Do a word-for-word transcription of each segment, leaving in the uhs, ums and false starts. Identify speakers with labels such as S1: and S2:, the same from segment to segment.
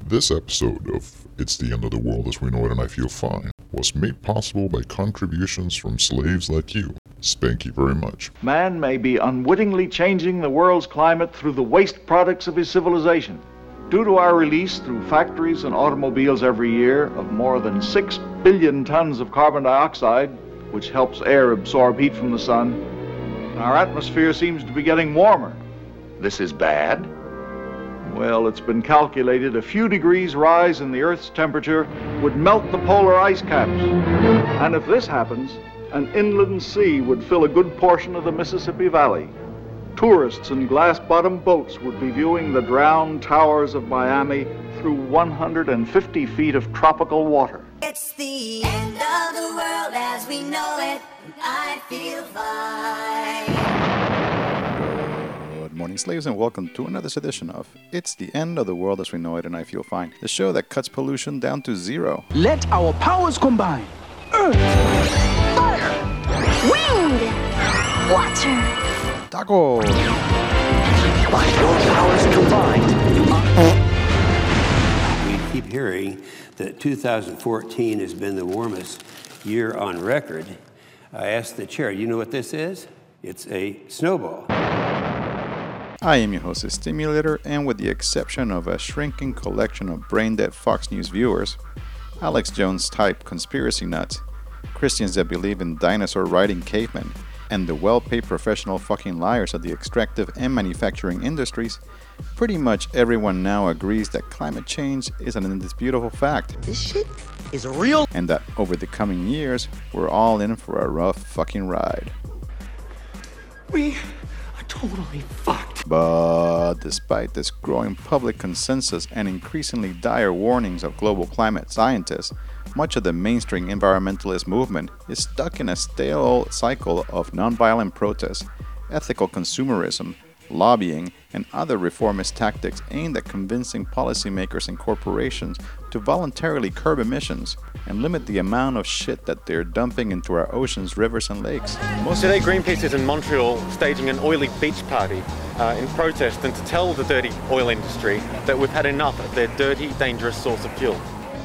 S1: This episode of It's the End of the World as We Know It and I Feel Fine was made possible by contributions from slaves like you. Thank you very much.
S2: Man may be unwittingly changing the world's climate through the waste products of his civilization. Due to our release through factories and automobiles every year of more than six billion tons of carbon dioxide, which helps air absorb heat from the sun, our atmosphere seems to be getting warmer.
S3: This is bad?
S2: Well, it's been calculated a few degrees rise in the Earth's temperature would melt the polar ice caps. And if this happens, an inland sea would fill a good portion of the Mississippi Valley. Tourists in glass-bottom boats would be viewing the drowned towers of Miami through one hundred fifty feet of tropical water.
S4: It's the end of the world as we know it, and I feel fine.
S5: Good morning, slaves, and welcome to another edition of It's the End of the World as We Know It and I Feel Fine, the show that cuts pollution down to zero.
S6: Let our powers combine. Earth, fire,
S7: wind, water,
S5: taco.
S3: By your powers combined, we keep hearing that two thousand fourteen has been the warmest year on record. I asked the chair, you know what this is? It's a snowball.
S5: I am your host, the Stimulator, and with the exception of a shrinking collection of brain-dead Fox News viewers, Alex Jones-type conspiracy nuts, Christians that believe in dinosaur-riding cavemen, and the well-paid professional fucking liars of the extractive and manufacturing industries, pretty much everyone now agrees that climate change is an indisputable fact.
S6: This shit is real.
S5: And that over the coming years, we're all in for a rough fucking ride.
S6: We are totally fucked.
S5: But despite this growing public consensus and increasingly dire warnings of global climate scientists, much of the mainstream environmentalist movement is stuck in a stale cycle of nonviolent protest, ethical consumerism, lobbying, and other reformist tactics aimed at convincing policymakers and corporations to voluntarily curb emissions and limit the amount of shit that they're dumping into our oceans, rivers, and lakes.
S8: Today, Greenpeace is in Montreal staging an oily beach party uh, in protest and to tell the dirty oil industry that we've had enough of their dirty, dangerous source of fuel.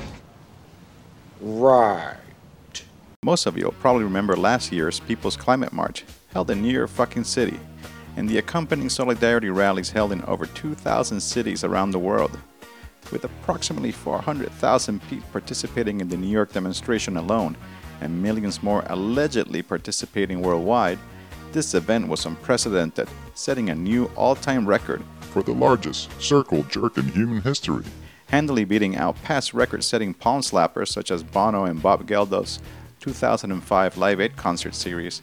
S6: Right.
S5: Most of you will probably remember last year's People's Climate March, held in New York fucking City, and the accompanying solidarity rallies held in over two thousand cities around the world. With approximately four hundred thousand people participating in the New York demonstration alone, and millions more allegedly participating worldwide, this event was unprecedented, setting a new all-time record
S1: For the largest circle jerk in human history.
S5: handily beating out past record-setting palm slappers such as Bono and Bob Geldof's two thousand five Live Aid concert series,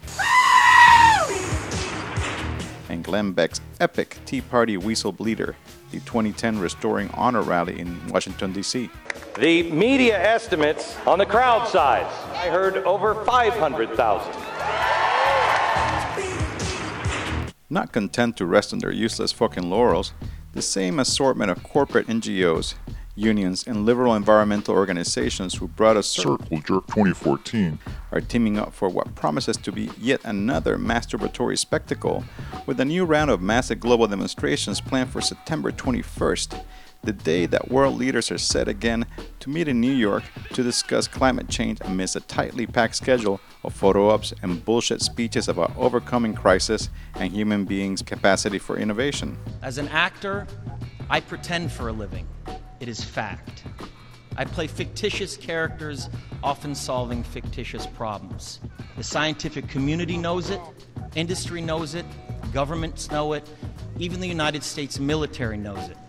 S5: and Glenn Beck's epic Tea Party Weasel Bleeder, the twenty ten Restoring Honor rally in Washington, D C
S9: The media estimates on the crowd size, I heard over five hundred thousand.
S5: Not content to rest on their useless fucking laurels, the same assortment of corporate N G Os, unions, and liberal environmental organizations who brought us
S1: Circle Jerk twenty fourteen
S5: are teaming up for what promises to be yet another masturbatory spectacle, with a new round of massive global demonstrations planned for September twenty-first, the day that world leaders are set again to meet in New York to discuss climate change amidst a tightly packed schedule of photo ops and bullshit speeches about overcoming crisis and human beings' capacity for innovation.
S10: As an actor, I pretend for a living. It is fact. I play fictitious characters, often solving fictitious problems. The scientific community knows it, industry knows it, governments know it, even the United States military knows it.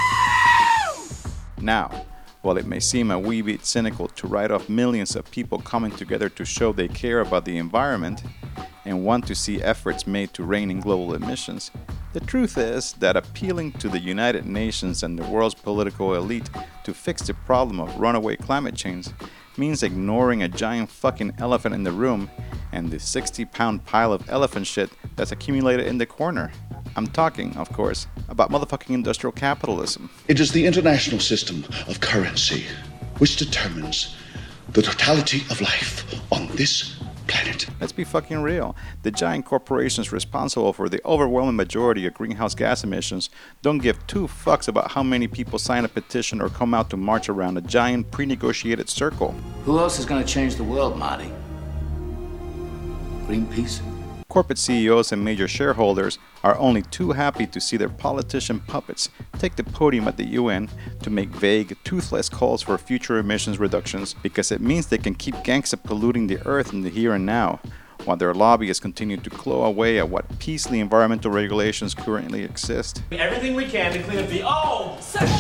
S5: Now, while it may seem a wee bit cynical to write off millions of people coming together to show they care about the environment and want to see efforts made to rein in global emissions, the truth is that appealing to the United Nations and the world's political elite to fix the problem of runaway climate change means ignoring a giant fucking elephant in the room and the sixty pound pile of elephant shit that's accumulated in the corner. I'm talking, of course, about motherfucking industrial capitalism.
S11: It is the international system of currency which determines the totality of life on this planet.
S5: Let's be fucking real. The giant corporations responsible for the overwhelming majority of greenhouse gas emissions don't give two fucks about how many people sign a petition or come out to march around a giant pre-negotiated circle.
S6: Who else is going to change the world, Marty? Greenpeace?
S5: Corporate C E Os and major shareholders are only too happy to see their politician puppets take the podium at the U N to make vague, toothless calls for future emissions reductions because it means they can keep gangsta polluting the earth in the here and now, while their lobbyists continue to claw away at what piecemeal environmental regulations currently exist.
S12: Everything we can to clean up the oh!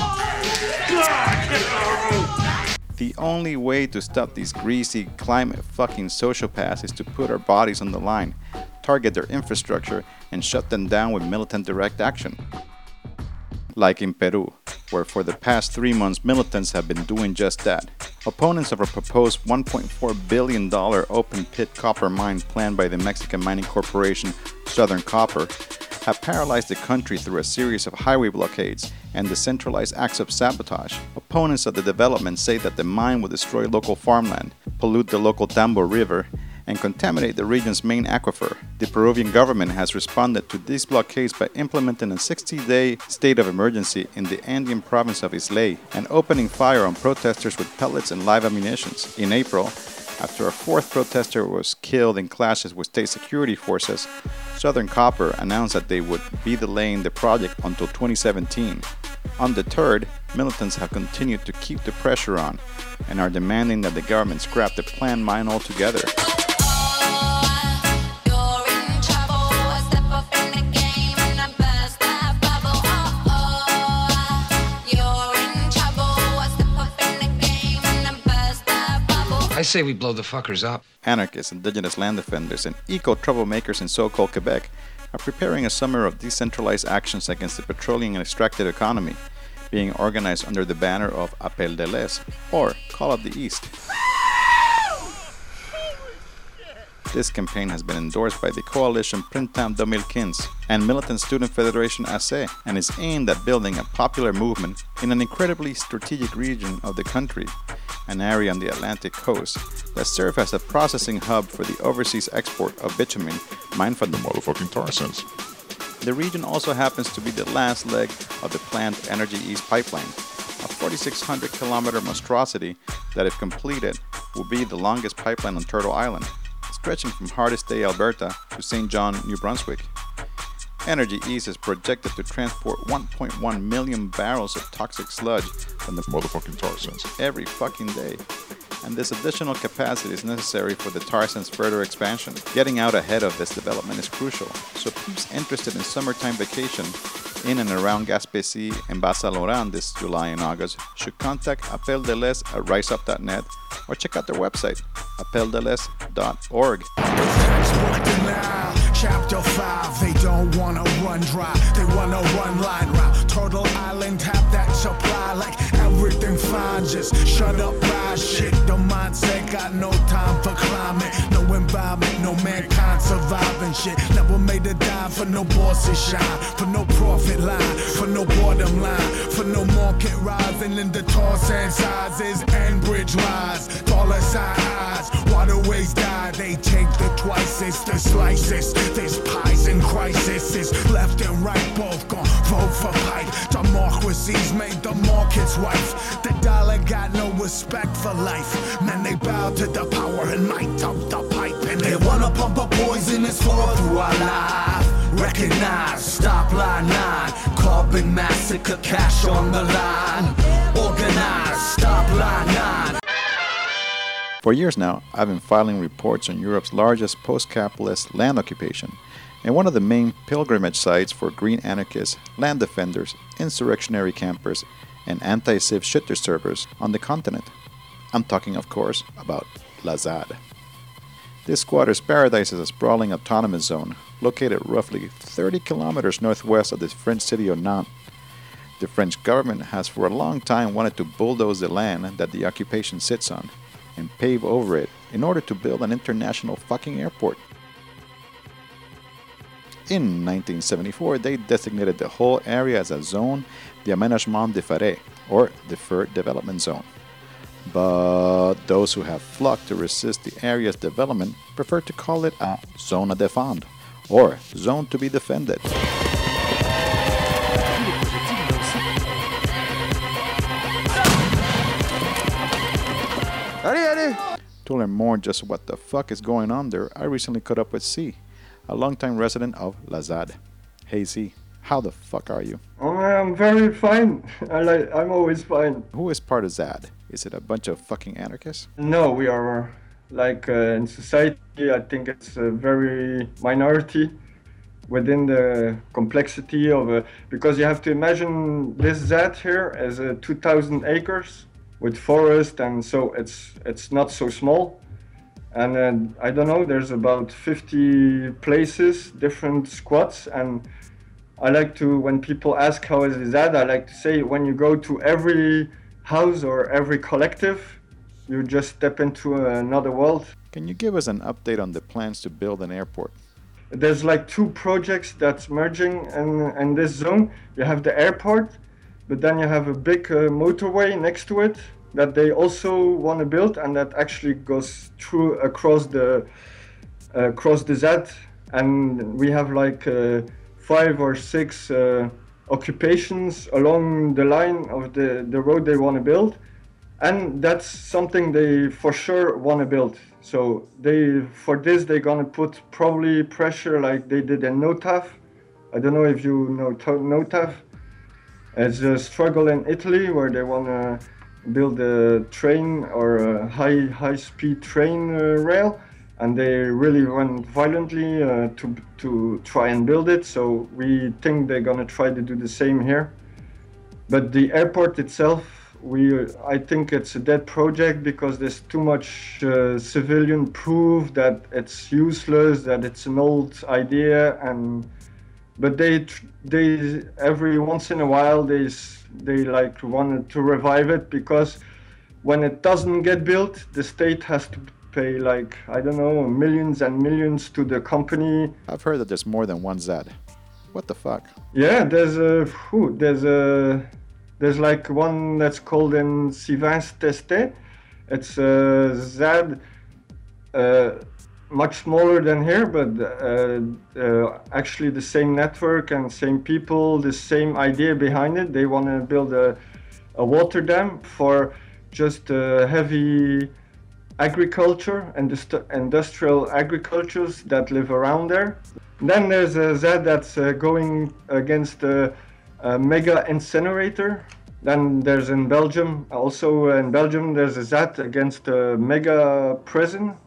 S5: The only way to stop these greasy, climate-fucking sociopaths is to put our bodies on the line, target their infrastructure, and shut them down with militant direct action. Like in Peru, where for the past three months militants have been doing just that. Opponents of a proposed one point four billion dollars open-pit copper mine planned by the Mexican mining corporation Southern Copper have paralyzed the country through a series of highway blockades and decentralized acts of sabotage. Opponents of the development say that the mine will destroy local farmland, pollute the local Tambo River, and contaminate the region's main aquifer. The Peruvian government has responded to these blockades by implementing a sixty-day state of emergency in the Andean province of Islay and opening fire on protesters with pellets and live ammunition. In April, after a fourth protester was killed in clashes with state security forces, Southern Copper announced that they would be delaying the project until twenty seventeen. Undeterred, militants have continued to keep the pressure on and are demanding that the government scrap the planned mine altogether.
S13: I say we blow the fuckers up.
S5: Anarchists, indigenous land defenders, and eco-troublemakers in so-called Quebec are preparing a summer of decentralized actions against the petroleum and extractive economy, being organized under the banner of Appel de l'Est, or Call of the East. This campaign has been endorsed by the coalition Printemps twenty fifteen and Militant Student Federation A C, and is aimed at building a popular movement in an incredibly strategic region of the country, an area on the Atlantic coast that serves as a processing hub for the overseas export of bitumen mined from the motherfucking tar sands. The region also happens to be the last leg of the planned Energy East pipeline, a forty-six hundred kilometer monstrosity that, if completed, will be the longest pipeline on Turtle Island, stretching from Hardest Day, Alberta to Saint John, New Brunswick. Energy East is projected to transport one point one million barrels of toxic sludge from the motherfucking tar sands every fucking day. And this additional capacity is necessary for the tar sands' further expansion. Getting out ahead of this development is crucial, so peeps interested in summertime vacation in and around Gaspésie and Bas-Saint-Laurent this July and August should contact Appel de l'Est at riseup dot net or check out their website, appel de l'est dot org.
S14: Chapter five, they don't wanna run dry, they wanna run line route. Turtle Island have that supply like everything fine, just shut up, ride shit. The mindset got no time for climate, no environment, no mankind surviving shit. Never made a dime for no bosses shine, for no profit line, for no bottom line, for no market rising in the tar sand sizes and bridge lines. Dollar sign eyes, waterways die, they take the twices, the slices. There's pies in crisis, left and right both gone vote for pipe. Democracy's made the market's wife. The dollar got no respect for life. Man, they bow to the power and might of the pipe. And they wanna pump a poisonous floor through our life. Recognize, stop line nine. Carbon massacre, cash on the line. Organize, stop line nine.
S5: For years now, I've been filing reports on Europe's largest post-capitalist land occupation and one of the main pilgrimage sites for green anarchists, land defenders, insurrectionary campers, and anti-civ shit disturbers on the continent. I'm talking, of course, about La ZAD. This squatter's paradise is a sprawling autonomous zone located roughly thirty kilometers northwest of the French city of Nantes. The French government has for a long time wanted to bulldoze the land that the occupation sits on and pave over it in order to build an international fucking airport. In nineteen seventy-four, they designated the whole area as a zone d'Aménagement Différé, or Deferred Development Zone. But those who have flocked to resist the area's development prefer to call it a zone à défendre, or zone to be defended. To learn more just what the fuck is going on there, I recently caught up with C, a longtime resident of La Zad. Hey C, how the fuck are you?
S15: Oh, I'm very fine. I like, I'm always fine.
S5: Who is part of Zad? Is it a bunch of fucking anarchists?
S15: No, we are like uh, in society. I think it's a very minority within the complexity of a, because you have to imagine this Zad here as a two thousand acres with forest, and so it's it's not so small. And uh, I don't know, there's about fifty places, different squats, and I like to, when people ask how is the Zad, I like to say when you go to every house or every collective, you just step into another world.
S5: Can you give us an update on the plans to build an airport?
S15: There's like two projects that's merging in, in this zone. You have the airport, but then you have a big uh, motorway next to it that they also want to build, and that actually goes through across the uh, across the Zad, and we have like uh, five or six uh, occupations along the line of the, the road they want to build, and that's something they for sure want to build. So they for this they're gonna put probably pressure like they did in NOTAF. I don't know if you know NOTAF. It's a struggle in Italy where they want to build a train or a high high speed train uh, rail, and they really went violently uh, to to try and build it. So we think they're gonna try to do the same here. But the airport itself, we I think it's a dead project because there's too much uh, civilian proof that it's useless, that it's an old idea, and but they they every once in a while they they like wanted to revive it, because when it doesn't get built, the state has to pay like, I don't know, millions and millions to the company.
S5: I've heard that there's more than one Zad. What the fuck?
S15: Yeah, there's a whew, there's a there's like one that's called in Sivins-Testet. It's a Zad, uh, much smaller than here, but uh, uh, actually the same network and same people, the same idea behind it. They want to build a, a water dam for just uh, heavy agriculture and industrial agricultures that live around there. Then there's a Zad that's uh, going against a, a mega incinerator. Then there's in Belgium, also in Belgium, there's a Zad against a mega prison.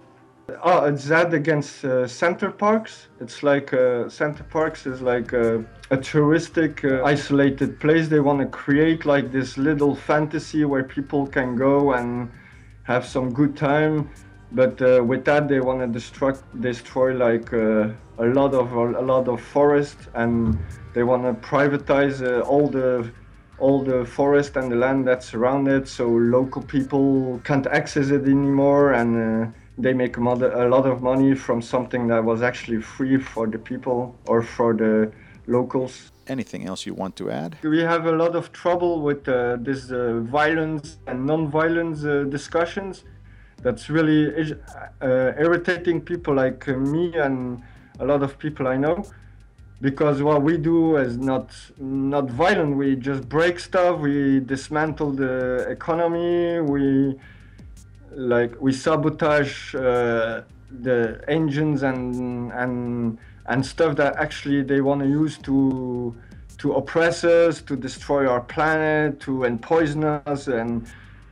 S15: Oh, it's Zad against uh, Center Parcs. It's like uh, Center Parcs is like a, a touristic, uh, isolated place. They want to create like this little fantasy where people can go and have some good time. But uh, with that, they want to destroy, destroy like uh, a lot of a lot of forest, and they want to privatize uh, all the all the forest and the land that's around it, so local people can't access it anymore, and uh, they make a lot of money from something that was actually free for the people or for the locals.
S5: Anything else you want to add?
S15: We have a lot of trouble with uh, this uh, violence and non-violence uh, discussions. That's really uh, irritating people like uh, me and a lot of people I know, because what we do is not not violent. We just break stuff. We dismantle the economy. We like we sabotage uh, the engines and and and stuff that actually they want to use to to oppress us, to destroy our planet, to and poison us, and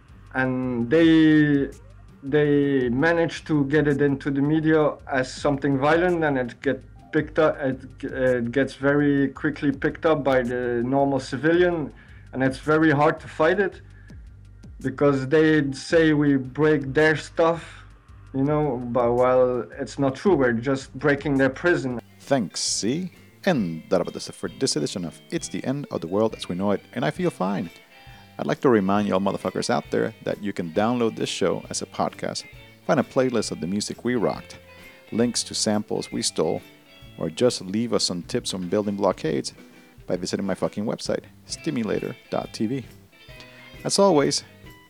S15: and they they manage to get it into the media as something violent, and it get picked up. It, it gets very quickly picked up by the normal civilian, and it's very hard to fight it, because they say we break their stuff, you know, but while it's not true, we're just breaking their prison.
S5: Thanks, see? And that about this for this edition of It's the End of the World as We Know It, and I Feel Fine. I'd like to remind y'all motherfuckers out there that you can download this show as a podcast, find a playlist of the music we rocked, links to samples we stole, or just leave us some tips on building blockades by visiting my fucking website, stimulator dot t v. As always,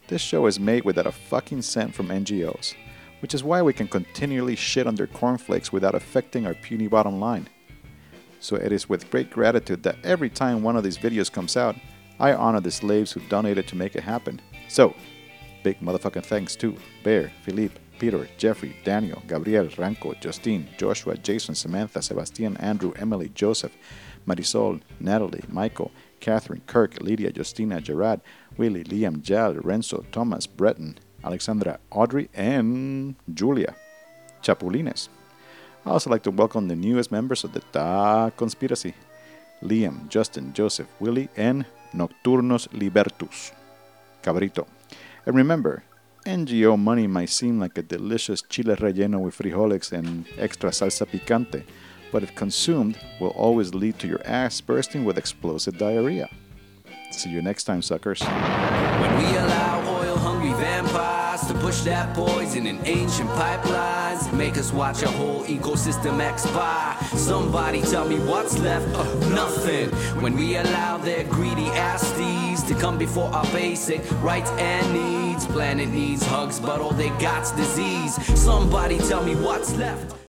S5: This show is made without a fucking cent from N G Os, which is why we can continually shit on their cornflakes without affecting our puny bottom line. So it is with great gratitude that every time one of these videos comes out, I honor the slaves who donated to make it happen. So, big motherfucking thanks to Bear, Philippe, Peter, Jeffrey, Daniel, Gabriel, Ranko, Justine, Joshua, Jason, Samantha, Sebastian, Andrew, Emily, Joseph, Marisol, Natalie, Michael, Catherine, Kirk, Lydia, Justina, Gerard, Willie, Liam, Jal, Renzo, Thomas, Breton, Alexandra, Audrey, and Julia. Chapulines. I also like to welcome the newest members of the Ta Conspiracy. Liam, Justin, Joseph, Willie, and Nocturnos Libertus. Cabrito. And remember, N G O money might seem like a delicious chile relleno with frijoles and extra salsa picante, but if consumed, will always lead to your ass bursting with explosive diarrhea. See you next time, suckers.
S16: When we allow oil-hungry vampires to push that poison in ancient pipelines, make us watch a whole ecosystem expire. Somebody tell me what's left? Uh, nothing. When we allow their greedy ass thieves to come before our basic rights and needs. Planet needs hugs, but all they got's disease. Somebody tell me what's left?